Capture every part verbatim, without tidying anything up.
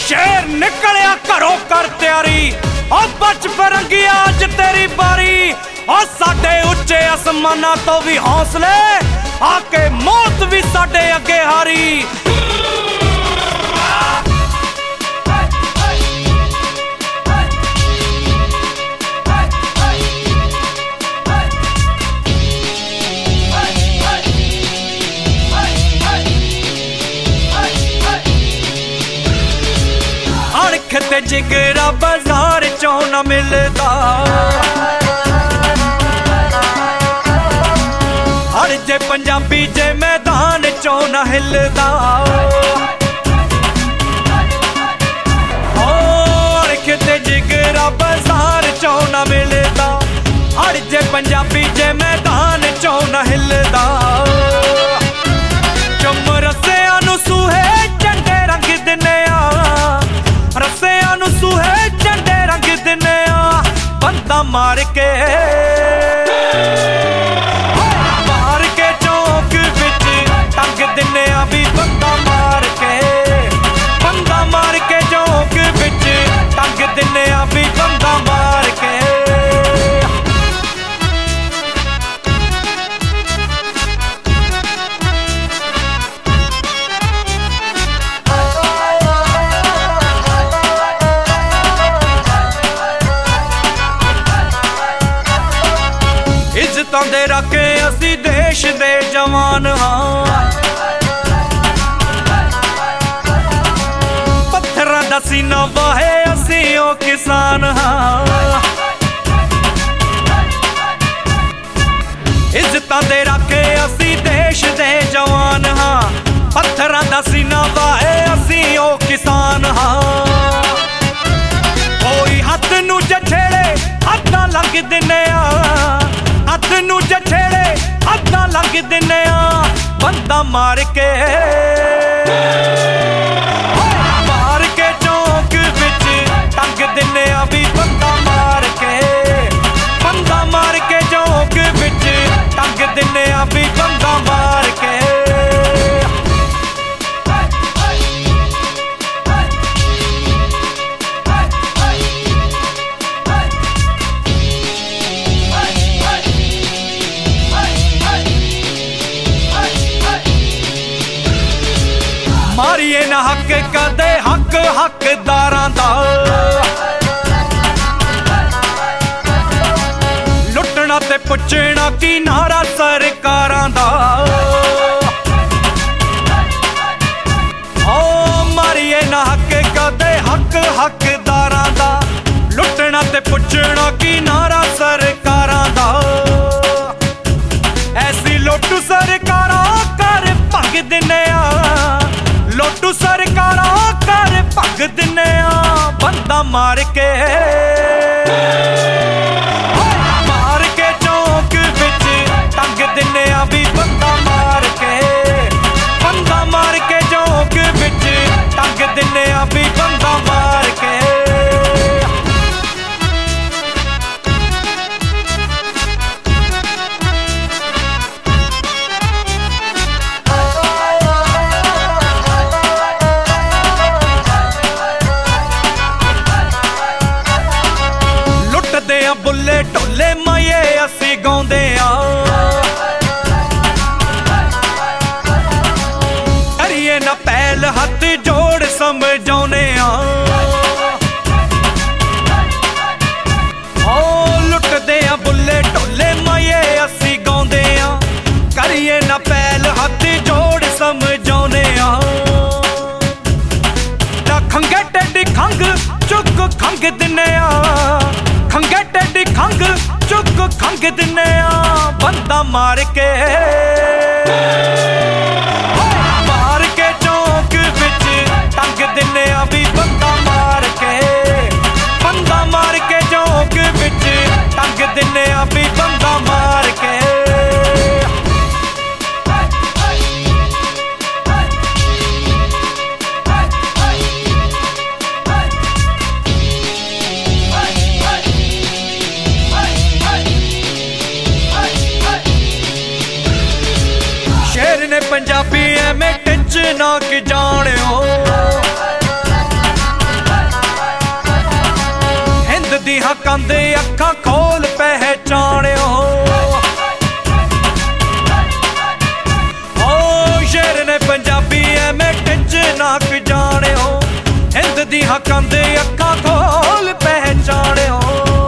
शेर निकलिया घरों कर तैयारी ओ बच परंगिया अज तेरी बारी ओ साडे उच्चे आसमानां तो भी हौसले आके मौत भी साडे अगे हारी ते जिगरा बाजार चों न मिलदा हर जे पंजाबी जे मैदान चों न हिलदा और किते जिगरा बाजार चों न मिलदा हर जे पंजाबी जे मैदान चों न हिलदा चुम रसियां नूं सूहे झंडे रंग दिने रसियां नूं सूहे झंडे रंग दिने बंदा मार के मार के चौक विच टंग दिने भी बंदा मार के बंदा मार के चौक विच टंग दिने भी बंदा मार के इज्जतां दे रखे असी देश दे जवान हाँ पत्थरां दा सीना वाहे असी ओ किसान हाँ इज्जतां दे रखे असी देश दे जवान हाँ पत्थरां दा सीना वाहे असी ओ किसान हाँ कोई हथ नूं छेड़े हत्थां लंघ दिने हथ नूं छेड़े हत्थां लंघ दिने बंदा मार के मार के चौक विच टंग दिने भी बंदा मार के बंदा मार के चौक विच टंग दिने भी बंदा मार के मारिए ना हक कदे हक हकदारां दा लुटना ते पुछना की नारा सरकारां दा ओ मारिए ना हक कदे हक हकदारां दा लुटना ते पुछना की नारा सरकारां दा ऐसी लुट सरकारां कर भग दिने लोटू सरकारां कर भग दिने बंदा मार के मार के चौक विच टंग दिने भी बंदा मार के बंदा मार के चौक विच टंग दिने भी बंदा मार के बुल्ले ढोले माये असी गाउंदे करिए ना पहल हथ जोड़ समझाउने ओ लुटदे बुल्ले ढोले माये असी गाउंदे करिए ना पहल हथ जोड़ समझाउने खंगे टेडी खंग चुक खंग दिने खंगे टेडी खंग चुक खंग दिने बंदा मार के मार के चौक विच टंग दिने भी बंदा मार के बंदा मार के चौक विच टंग दिने भी बंदा मार के पंजाबी एवें टिच ना कि जानियो ਹੱਕਾਂ ਦੇ ਅੱਖਾਂ ਖੋਲ ਪਹਿਚਾਣਿਓ। ਓ ਸ਼ੇਰ ਨੇ ਪੰਜਾਬੀ ਐਵੇਂ ਟਿੱਚ ਨਾ ਕਿ ਜਾਣਿਓ। ਹਿੰਦ ਦੀ ਹੱਕਾਂ ਦੇ ਅੱਖਾਂ ਖੋਲ ਪਹਿਚਾਣਿਓ।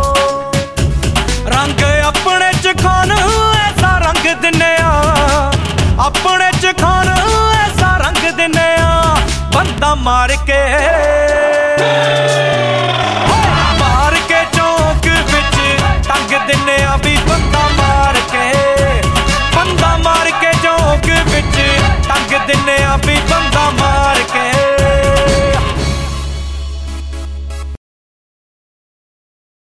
ਰੰਗ ਆਪਣੇ ਚ ਖਾਨ ਐਸਾ ਰੰਗ ਦਿੰਨੇ ਆ, ਆਪਣੇ ਚ ਖਾਨ ਐਸਾ ਰੰਗ ਦਿੰਨੇ ਆ ਬੰਦਾ ਮਾਰ ਕੇ।